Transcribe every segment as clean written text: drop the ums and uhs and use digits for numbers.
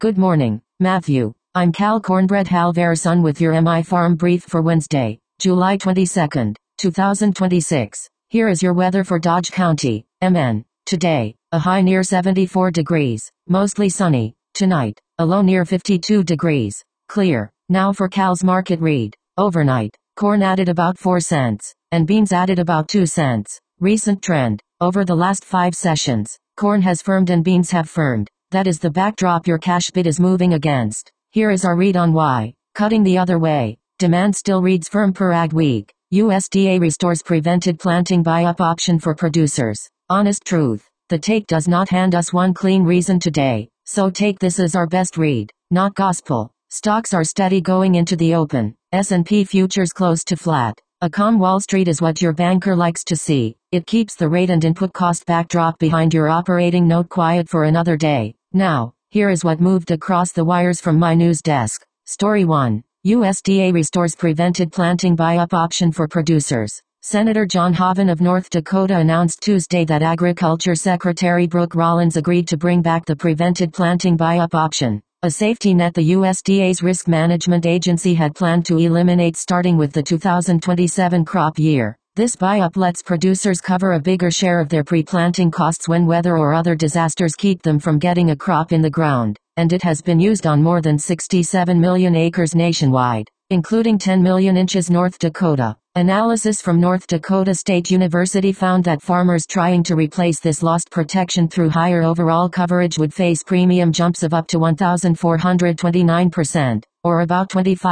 Good morning, Matthew. I'm Cal Cornbread Halverson with your MI Farm Brief for Wednesday, July 22, 2026. Here is your weather for Dodge County, MN. Today, a high near 74 degrees, mostly sunny. Tonight, a low near 52 degrees, clear. Now for Cal's market read. Overnight, corn added about 4 cents, and beans added about 2 cents. Recent trend. Over the last 5 sessions, corn has firmed and beans have firmed. That is the backdrop your cash bid is moving against. Here is our read on why. Cutting the other way. Demand still reads firm per ag week. USDA restores prevented planting buy-up option for producers. Honest truth. The take does not hand us one clean reason today, so take this as our best read, not gospel. Stocks are steady going into the open. S&P futures close to flat. A calm Wall Street is what your banker likes to see. It keeps the rate and input cost backdrop behind your operating note quiet for another day. Now, here is what moved across the wires from my news desk. Story 1. USDA restores prevented planting buy-up option for producers. Senator John Hoeven of North Dakota announced Tuesday that Agriculture Secretary Brooke Rollins agreed to bring back the prevented planting buy-up option, a safety net the USDA's risk management agency had planned to eliminate starting with the 2027 crop year. This buy-up lets producers cover a bigger share of their pre-planting costs when weather or other disasters keep them from getting a crop in the ground, and it has been used on more than 67 million acres nationwide, including 10 million inches North Dakota. Analysis from North Dakota State University found that farmers trying to replace this lost protection through higher overall coverage would face premium jumps of up to 1,429%, or about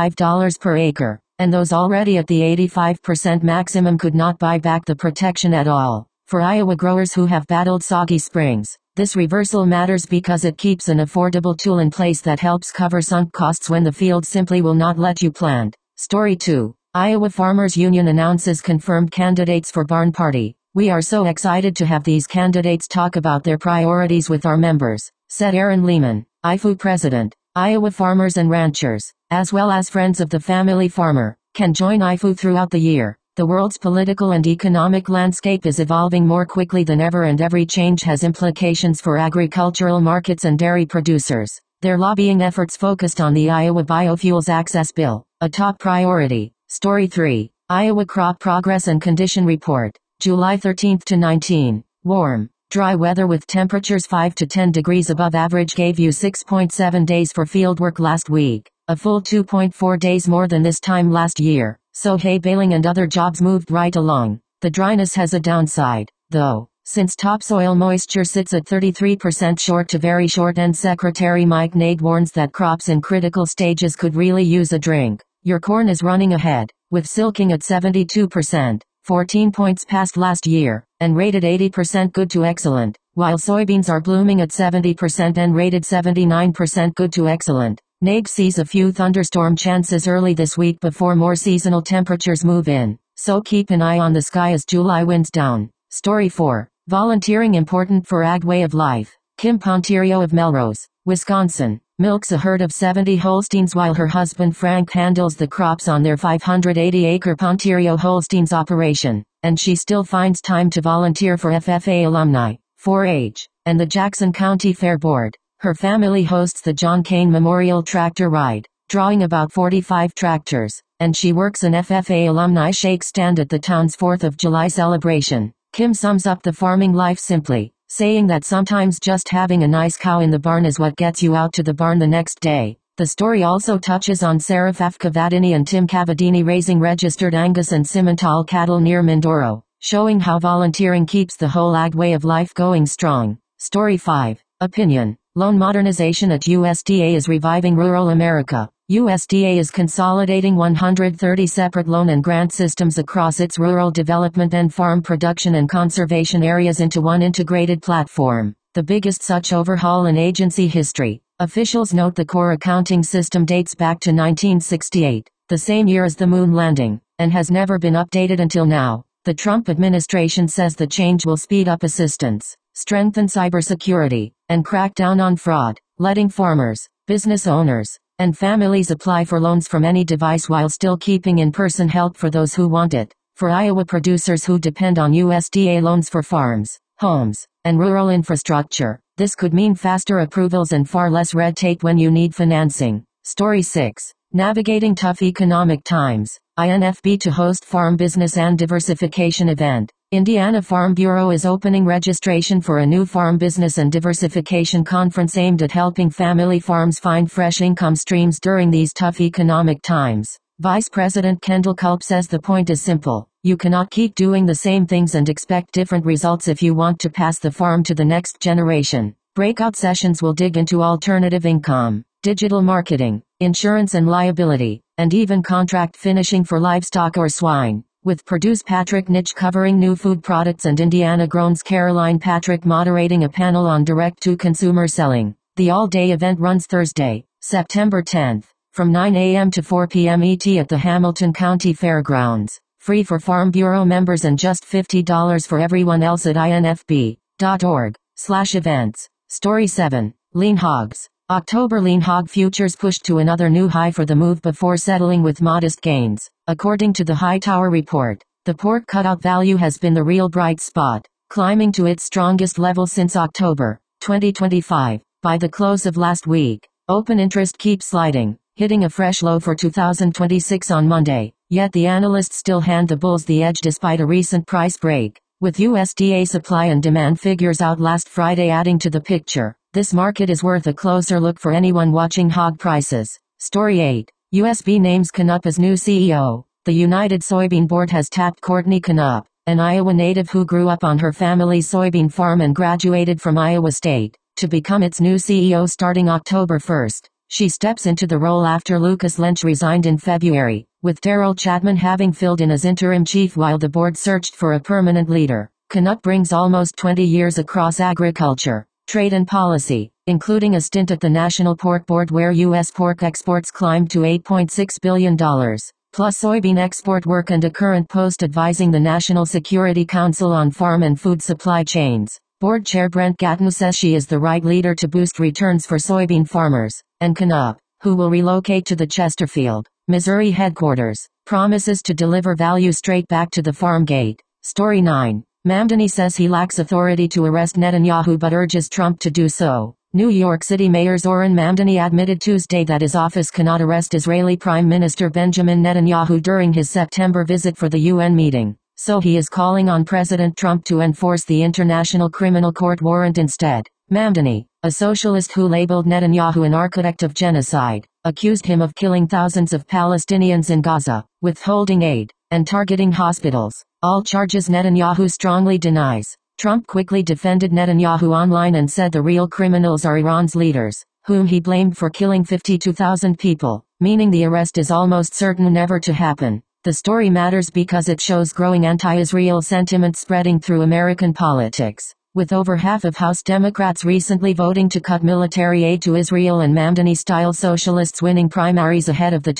$25 per acre. And those already at the 85% maximum could not buy back the protection at all. For Iowa growers who have battled soggy springs, this reversal matters because it keeps an affordable tool in place that helps cover sunk costs when the field simply will not let you plant. Story 2. Iowa Farmers Union announces confirmed candidates for Barn Party. We are so excited to have these candidates talk about their priorities with our members, said Aaron Lehman, IFU president. Iowa farmers and ranchers, as well as friends of the family farmer, can join IFU throughout the year. The world's political and economic landscape is evolving more quickly than ever, and every change has implications for agricultural markets and dairy producers. Their lobbying efforts focused on the Iowa Biofuels Access Bill, a top priority. Story 3. Iowa Crop Progress and Condition Report, July 13 to 19. Warm, dry weather with temperatures 5 to 10 degrees above average gave you 6.7 days for fieldwork last week, a full 2.4 days more than this time last year, so hay baling and other jobs moved right along. The dryness has a downside, though, since topsoil moisture sits at 33% short to very short, and Secretary Mike Naig warns that crops in critical stages could really use a drink. Your corn is running ahead, with silking at 72%. 14 points past last year, and rated 80% good to excellent, while soybeans are blooming at 70% and rated 79% good to excellent. Naig sees a few thunderstorm chances early this week before more seasonal temperatures move in, so keep an eye on the sky as July winds down. Story 4. Volunteering important for ag way of life. Kim Pontirio of Melrose, Wisconsin, milks a herd of 70 Holsteins while her husband Frank handles the crops on their 580-acre Pontirio Holsteins operation, and she still finds time to volunteer for FFA alumni, 4-H, and the Jackson County Fair Board. Her family hosts the John Kane Memorial Tractor Ride, drawing about 45 tractors, and she works an FFA alumni shake stand at the town's 4th of July celebration. Kim sums up the farming life simply, saying that sometimes just having a nice cow in the barn is what gets you out to the barn the next day. The story also touches on Sarah Cavadini and Tim Cavadini raising registered Angus and Simmental cattle near Mindoro, showing how volunteering keeps the whole ag way of life going strong. Story 5. Opinion. Loan modernization at USDA is reviving rural America. USDA is consolidating 130 separate loan and grant systems across its rural development and farm production and conservation areas into one integrated platform, the biggest such overhaul in agency history. Officials note the core accounting system dates back to 1968, the same year as the moon landing, and has never been updated until now. The Trump administration says the change will speed up assistance, strengthen cybersecurity, and crack down on fraud, letting farmers, business owners, and families apply for loans from any device while still keeping in-person help for those who want it. For Iowa producers who depend on USDA loans for farms, homes, and and rural infrastructure. This could mean faster approvals and far less red tape when you need financing. Story 6. Navigating tough economic times. INFB to host Farm Business and Diversification event. Indiana Farm Bureau is opening registration for a new farm business and diversification conference aimed at helping family farms find fresh income streams during these tough economic times. Vice President Kendall Culp says the point is simple. You cannot keep doing the same things and expect different results if you want to pass the farm to the next generation. Breakout sessions will dig into alternative income, digital marketing, insurance and liability, and even contract finishing for livestock or swine. With Purdue's Patrick Nitsch covering new food products and Indiana Grown's Caroline Patrick moderating a panel on direct-to-consumer selling. The all-day event runs Thursday, September 10th, from 9 a.m. to 4 p.m. ET at the Hamilton County Fairgrounds. Free for Farm Bureau members and just $50 for everyone else at infb.org/events. Story 7. Lean hogs. October lean hog futures pushed to another new high for the move before settling with modest gains. According to the Hightower report, the pork cutout value has been the real bright spot, climbing to its strongest level since October 2025. By the close of last week, open interest keeps sliding, hitting a fresh low for 2026 on Monday, yet the analysts still hand the bulls the edge despite a recent price break. With USDA supply and demand figures out last Friday adding to the picture, this market is worth a closer look for anyone watching hog prices. Story 8. USB names Canup as new CEO. The United Soybean Board has tapped Courtney Canup, an Iowa native who grew up on her family's soybean farm and graduated from Iowa State, to become its new CEO starting October 1st. She steps into the role after Lucas Lynch resigned in February, with Daryl Chapman having filled in as interim chief while the board searched for a permanent leader. Canup brings almost 20 years across agriculture, trade and policy, including a stint at the National Pork Board where U.S. pork exports climbed to $8.6 billion, plus soybean export work and a current post advising the National Security Council on farm and food supply chains. Board Chair Brent Gatton says she is the right leader to boost returns for soybean farmers, and Canup, who will relocate to the Chesterfield, Missouri headquarters, promises to deliver value straight back to the farm gate. Story 9. Mamdani says he lacks authority to arrest Netanyahu but urges Trump to do so. New York City Mayor Zoran Mamdani admitted Tuesday that his office cannot arrest Israeli Prime Minister Benjamin Netanyahu during his September visit for the UN meeting, so he is calling on President Trump to enforce the International Criminal Court warrant instead. Mamdani, a socialist who labeled Netanyahu an architect of genocide, accused him of killing thousands of Palestinians in Gaza, withholding aid, and targeting hospitals, all charges Netanyahu strongly denies. Trump quickly defended Netanyahu online and said the real criminals are Iran's leaders, whom he blamed for killing 52,000 people, meaning the arrest is almost certain never to happen. The story matters because it shows growing anti-Israel sentiment spreading through American politics, with over half of House Democrats recently voting to cut military aid to Israel and Mamdani-style socialists winning primaries ahead of the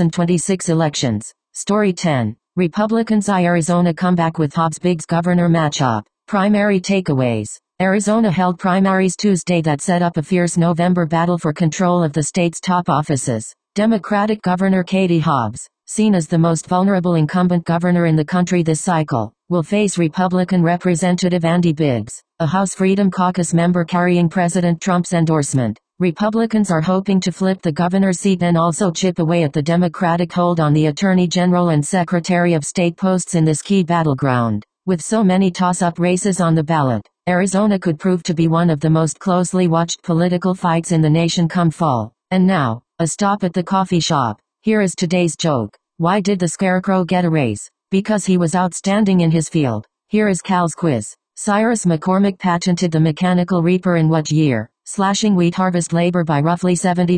2026 elections. Story 10. Republicans eye Arizona comeback with Hobbs-Biggs governor matchup. Primary takeaways. Arizona held primaries Tuesday that set up a fierce November battle for control of the state's top offices. Democratic Governor Katie Hobbs, seen as the most vulnerable incumbent governor in the country this cycle, will face Republican Representative Andy Biggs, a House Freedom Caucus member carrying President Trump's endorsement. Republicans are hoping to flip the governor's seat and also chip away at the Democratic hold on the Attorney General and Secretary of State posts in this key battleground. With so many toss-up races on the ballot, Arizona could prove to be one of the most closely watched political fights in the nation come fall. And now, a stop at the coffee shop. Here is today's joke. Why did the Scarecrow get a raise? Because he was outstanding in his field. Here is Cal's quiz. Cyrus McCormick patented the mechanical reaper in what year, slashing wheat harvest labor by roughly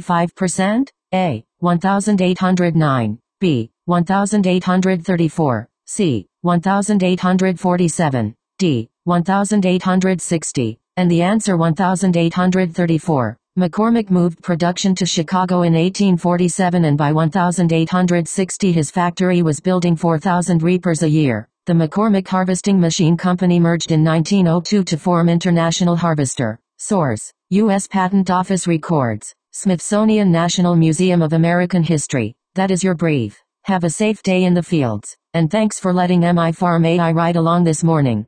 75%? A. 1809. B. 1834. C. 1847. D. 1860. And the answer 1834. McCormick moved production to Chicago in 1847 and by 1860 his factory was building 4,000 reapers a year. The McCormick Harvesting Machine Company merged in 1902 to form International Harvester. Source: U.S. Patent Office Records. Smithsonian National Museum of American History. That is your brief. Have a safe day in the fields. And thanks for letting MI Farm AI ride along this morning.